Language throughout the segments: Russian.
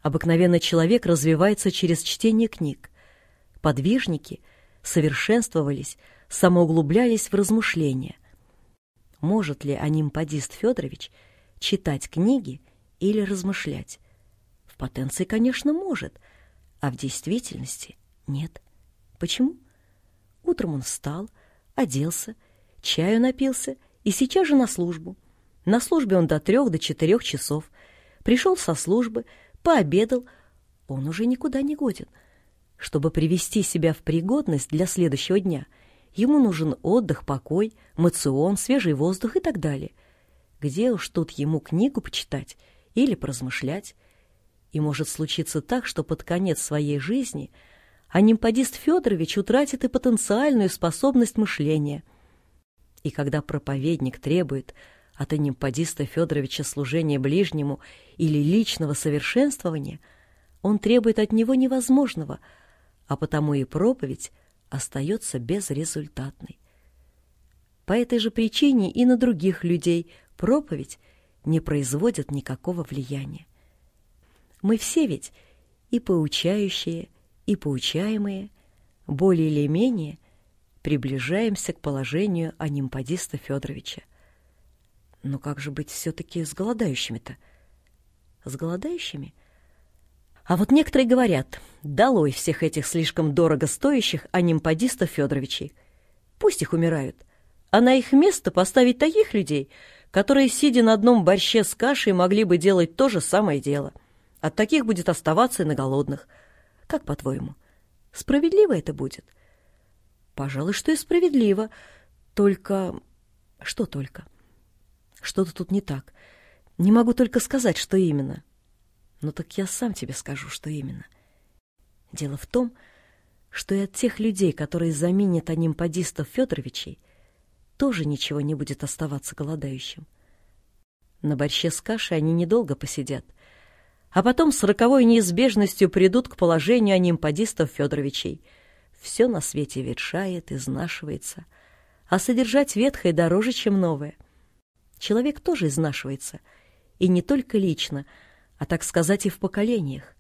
Обыкновенно человек развивается через чтение книг. Подвижники совершенствовались, самоуглублялись в размышления. Может ли анимпадист Федорович читать книги или размышлять? В потенции, конечно, может, а в действительности нет. Почему? Утром он встал, оделся, чаю напился и сейчас же на службу. На службе он до 3, до 4 часов. Пришел со службы, пообедал, он уже никуда не годен. Чтобы привести себя в пригодность для следующего дня, ему нужен отдых, покой, моцион, свежий воздух и так далее. Где уж тут ему книгу почитать или поразмышлять? И может случиться так, что под конец своей жизни анимпадист Федорович утратит и потенциальную способность мышления. И когда проповедник требует от анимпадиста Федоровича служения ближнему или личного совершенствования, он требует от него невозможного, а потому и проповедь остается безрезультатной. По этой же причине и на других людей проповедь не производит никакого влияния. Мы все ведь и поучающие, и поучаемые, более или менее приближаемся к положению анимпадиста Федоровича. Но как же быть все-таки с голодающими-то? С голодающими? А вот некоторые говорят: долой всех этих слишком дорого стоящих анимпадистов Федоровичей. Пусть их умирают, а на их место поставить таких людей, которые, сидя на одном борще с кашей, могли бы делать то же самое дело. От таких будет оставаться и на голодных. Как, по-твоему, справедливо это будет? Пожалуй, что и справедливо. Только... Что только? Что-то тут не так. Не могу только сказать, что именно. Ну так я сам тебе скажу, что именно. Дело в том, что и от тех людей, которые заменят анимпадистов Федоровичей, тоже ничего не будет оставаться голодающим. На борще с кашей они недолго посидят, а потом с роковой неизбежностью придут к положению анимпадистов Федоровичей. Все на свете ветшает, изнашивается, а содержать ветхое дороже, чем новое. Человек тоже изнашивается, и не только лично, а, так сказать, и в поколениях.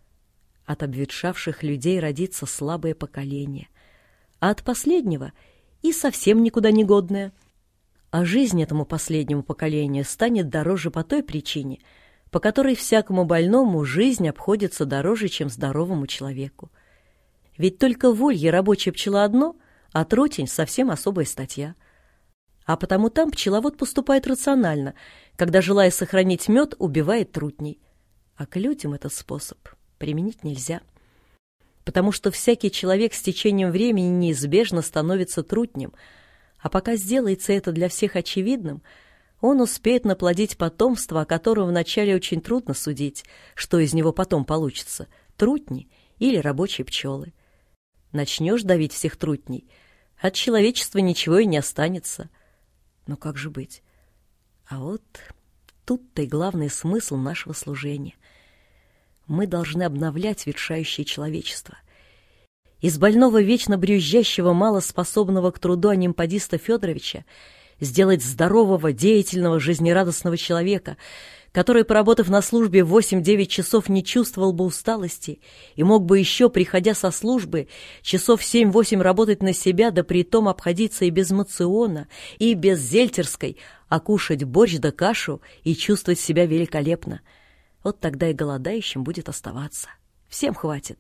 От обветшавших людей родится слабое поколение, а от последнего и совсем никуда не годное. А жизнь этому последнему поколению станет дороже по той причине, по которой всякому больному жизнь обходится дороже, чем здоровому человеку. Ведь только в улье рабочая пчела одно, а трутень совсем особая статья. А потому там пчеловод поступает рационально, когда, желая сохранить мед, убивает трутней. А к людям этот способ применить нельзя, потому что всякий человек с течением времени неизбежно становится трутнем, а пока сделается это для всех очевидным, он успеет наплодить потомство, о котором вначале очень трудно судить, что из него потом получится — трутни или рабочие пчелы. Начнешь давить всех трутней, от человечества ничего и не останется. Но как же быть? А вот тут-то и главный смысл нашего служения. Мы должны обновлять ветшающее человечество. Из больного, вечно брюзжащего, малоспособного к труду анимпадиста Федоровича сделать здорового, деятельного, жизнерадостного человека, который, поработав на службе 8-9 часов, не чувствовал бы усталости и мог бы еще, приходя со службы, часов 7-8 работать на себя, да притом обходиться и без мациона, и без зельтерской, а кушать борщ да кашу и чувствовать себя великолепно. Вот тогда и голодающим будет оставаться. Всем хватит.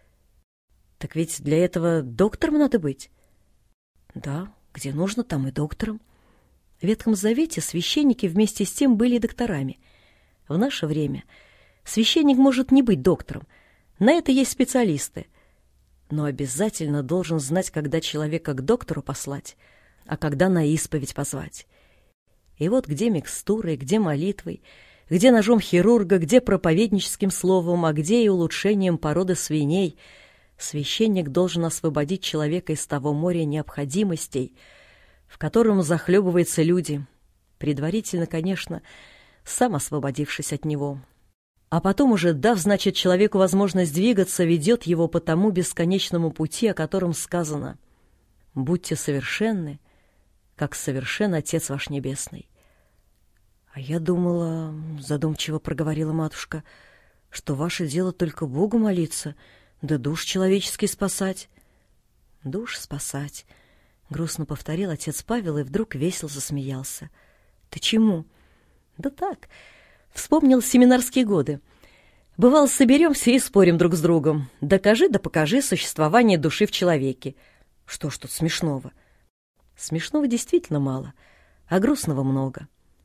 Так ведь для этого доктором надо быть. Да, где нужно, там и доктором. В Ветхом Завете священники вместе с тем были докторами. В наше время священник может не быть доктором. На это есть специалисты. Но обязательно должен знать, когда человека к доктору послать, а когда на исповедь позвать. И вот где микстурой, где молитвой, где ножом хирурга, где проповедническим словом, а где и улучшением породы свиней, священник должен освободить человека из того моря необходимостей, в котором захлебываются люди, предварительно, конечно, сам освободившись от него. А потом уже, дав, значит, человеку возможность двигаться, ведет его по тому бесконечному пути, о котором сказано: «Будьте совершенны, как совершен Отец ваш Небесный». А я думала, задумчиво проговорила матушка, что ваше дело только Богу молиться, да душ человеческий спасать. Душ спасать, грустно повторил отец Павел и вдруг весело засмеялся. Ты чему? Да так, вспомнил семинарские годы. Бывало, соберемся и спорим друг с другом. Докажи да покажи существование души в человеке. Что ж тут смешного? Смешного действительно мало, а грустного много.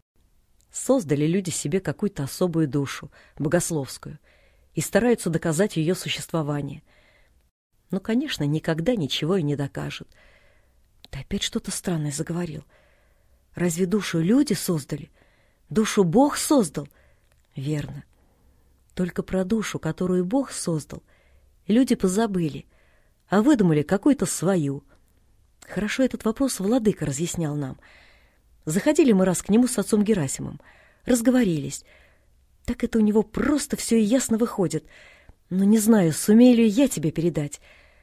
Создали люди себе какую-то особую душу, богословскую, и стараются доказать ее существование. Но, конечно, никогда ничего и не докажут. Ты опять что-то странное заговорил. Разве душу люди создали? Душу Бог создал? Верно. Только про душу, которую Бог создал, люди позабыли, а выдумали какую-то свою. Хорошо этот вопрос владыка разъяснял нам. Заходили мы раз к нему с отцом Герасимом, разговорились. Так это у него просто все и ясно выходит. Но не знаю, сумею ли я тебе передать.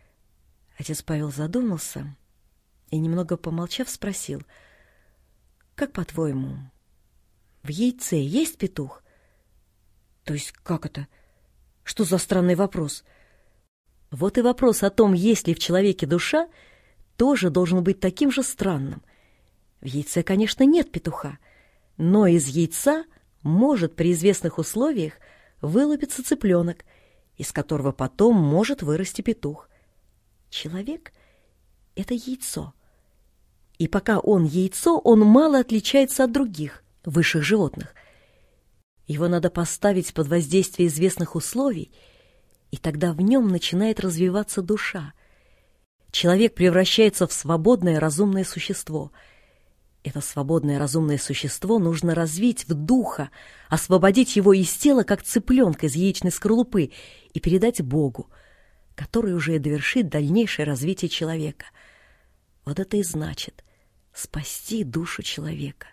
Отец Павел задумался и, немного помолчав, спросил: «Как по-твоему, в яйце есть петух?» «То есть как это? Что за странный вопрос?» Вот и вопрос о том, есть ли в человеке душа, тоже должен быть таким же странным. В яйце, конечно, нет петуха, но из яйца может при известных условиях вылупиться цыпленок, из которого потом может вырасти петух. Человек — это яйцо. И пока он яйцо, он мало отличается от других, высших животных. Его надо поставить под воздействие известных условий, и тогда в нем начинает развиваться душа. Человек превращается в свободное разумное существо. Это свободное разумное существо нужно развить в духа, освободить его из тела, как цыпленка из яичной скорлупы, и передать Богу, который уже и довершит дальнейшее развитие человека. Вот это и значит спасти душу человека.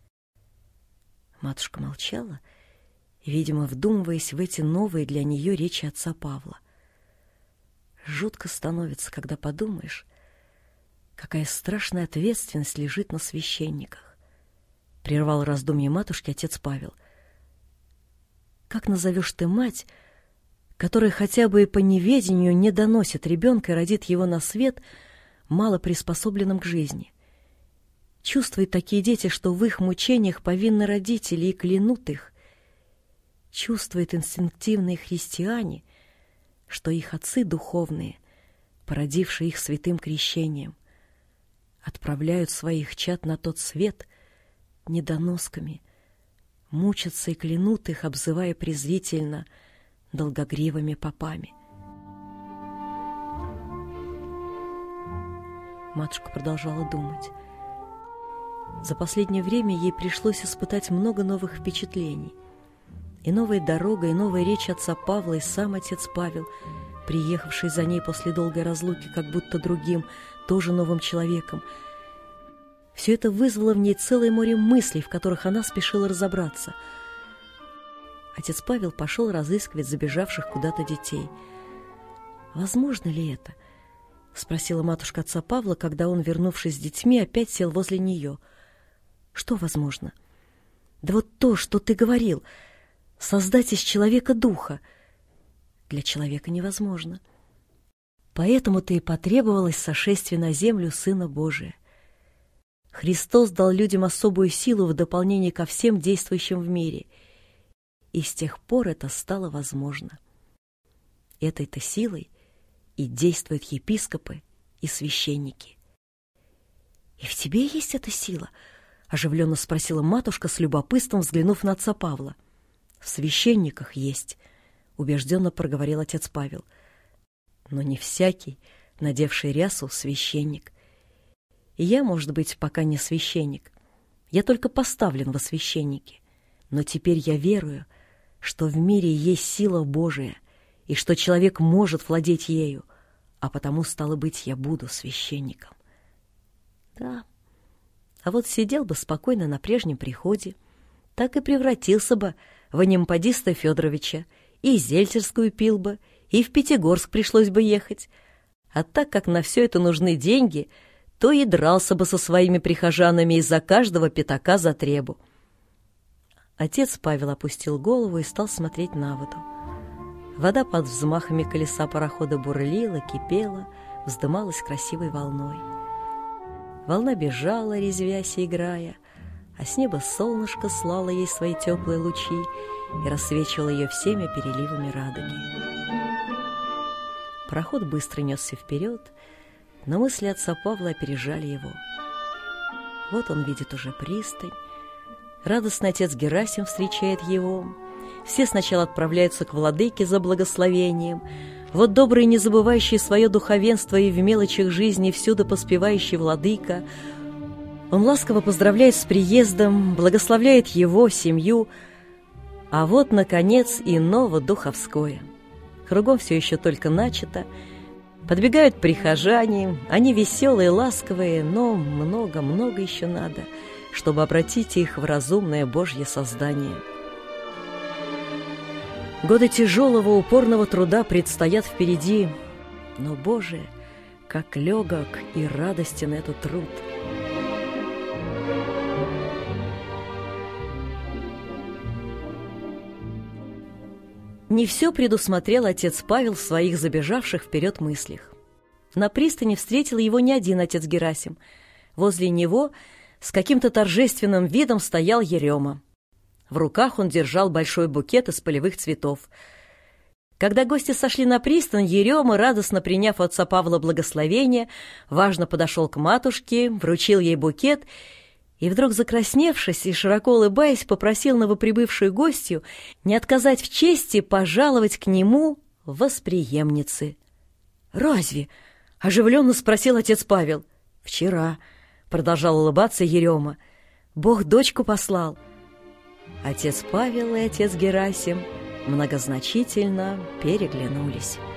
Матушка молчала, видимо, вдумываясь в эти новые для нее речи отца Павла. Жутко становится, когда подумаешь, какая страшная ответственность лежит на священниках. Прервал раздумье матушки отец Павел. Как назовешь ты мать, которая хотя бы и по неведению не доносит ребенка и родит его на свет, мало приспособленным к жизни? Чувствуют такие дети, что в их мучениях повинны родители, и клянут их. Чувствуют инстинктивные христиане, что их отцы духовные, породившие их святым крещением, отправляют своих чад на тот свет недоносками, мучатся и клянут их, обзывая презрительно долгогривыми попами. Матушка продолжала думать. За последнее время ей пришлось испытать много новых впечатлений. И новая дорога, и новая речь отца Павла, и сам отец Павел, приехавший за ней после долгой разлуки, как будто другим, тоже новым человеком. Все это вызвало в ней целое море мыслей, в которых она спешила разобраться. Отец Павел пошел разыскивать забежавших куда-то детей. «Возможно ли это?» — спросила матушка отца Павла, когда он, вернувшись с детьми, опять сел возле нее. «Что возможно?» «Да вот то, что ты говорил. Создать из человека духа. Для человека невозможно. Поэтому-то и потребовалось сошествие на землю Сына Божия. Христос дал людям особую силу в дополнение ко всем действующим в мире, и с тех пор это стало возможно. Этой-то силой и действуют епископы и священники». «И в тебе есть эта сила?» — оживленно спросила матушка, с любопытством взглянув на отца Павла. «В священниках есть», — убежденно проговорил отец Павел. «Но не всякий, надевший рясу, священник. И я, может быть, пока не священник. Я только поставлен во священники. Но теперь я верую, что в мире есть сила Божия, и что человек может владеть ею, а потому, стало быть, я буду священником». Да, а вот сидел бы спокойно на прежнем приходе, так и превратился бы в Анимпадиста Федоровича, и Зельцерскую пил бы, и в Пятигорск пришлось бы ехать. А так как на все это нужны деньги, то и дрался бы со своими прихожанами из-за каждого пятака за требу. Отец Павел опустил голову и стал смотреть на воду. Вода под взмахами колеса парохода бурлила, кипела, вздымалась красивой волной. Волна бежала, резвясь и играя, а с неба солнышко слало ей свои теплые лучи и рассвечивало ее всеми переливами радуги. Пароход быстро несся вперед, но мысли отца Павла опережали его. Вот он видит уже пристань, радостный отец Герасим встречает его. Все сначала отправляются к владыке за благословением. Вот добрый, не забывающий свое духовенство и в мелочах жизни всюду поспевающий владыка. Он ласково поздравляет с приездом, благословляет его, семью. А вот, наконец, и ново духовское. Кругом все еще только начато. Подбегают прихожане, они веселые, ласковые, но много-много еще надо, чтобы обратить их в разумное Божье создание. Годы тяжелого, упорного труда предстоят впереди, но, Боже, как легок и радостен этот труд! Не все предусмотрел отец Павел в своих забежавших вперед мыслях. На пристани встретил его не один отец Герасим. Возле него с каким-то торжественным видом стоял Ерема. В руках он держал большой букет из полевых цветов. Когда гости сошли на пристань, Ерема, радостно приняв у отца Павла благословение, важно подошел к матушке, вручил ей букет и вдруг, закрасневшись и широко улыбаясь, попросил новоприбывшую гостью не отказать в чести пожаловать к нему восприемницы. «Разве?» — оживленно спросил отец Павел. «Вчера», — продолжал улыбаться Ерема, — «Бог дочку послал». Отец Павел и отец Герасим многозначительно переглянулись.